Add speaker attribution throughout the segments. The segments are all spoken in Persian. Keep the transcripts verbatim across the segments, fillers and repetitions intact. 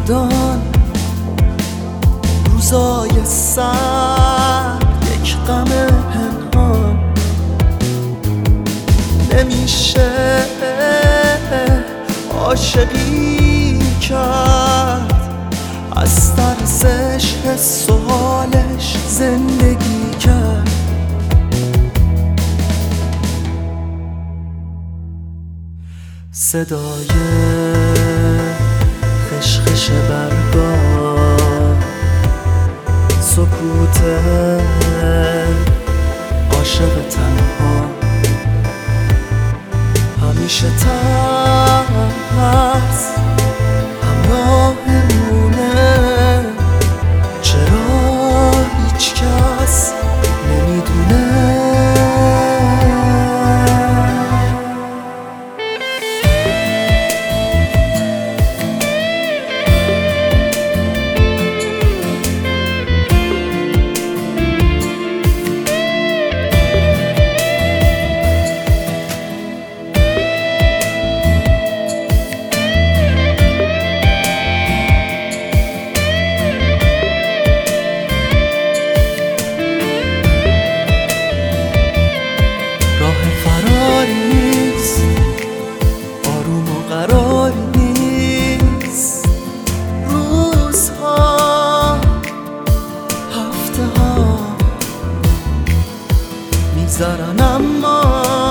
Speaker 1: گردان، روزای سرد یک غم پنهان. نمیشه عاشقی کرد، از ترسش حس و حالش زندگی کرد. صدای خشخش برگا، سکوت عاشق تنها، همیشه ترس همراهمونه. چرا هیچ کس نمیدونه؟ آروم و قراری نیست، روزها هفته ها میگذرن اما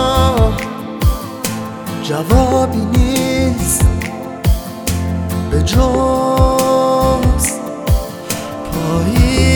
Speaker 1: جوابی نیست به جز پایین